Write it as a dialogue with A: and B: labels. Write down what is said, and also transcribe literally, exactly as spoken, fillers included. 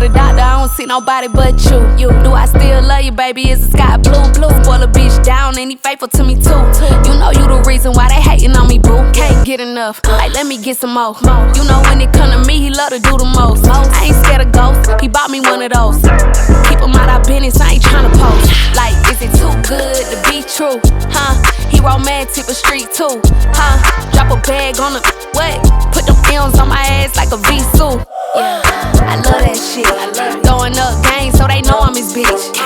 A: the doctor, I don't see nobody but you. You do I still love you, baby? Is the sky blue? Blue. Spoil a bitch down and he faithful to me too. You know you the reason why they hating on me, boo. Can't get enough, like let me get some more. You know when it come to me, he love to do the most. I ain't scared of ghosts, he bought me one of those. Keep him out of business, I ain't tryna post. Like, is it too good to be true? Huh? He romantic but street too. Huh? Drop a bag on the what? Put them films on my ass like a V-suit. Yeah, I love that shit. I love it. Throwing up gang so they know I'm his bitch.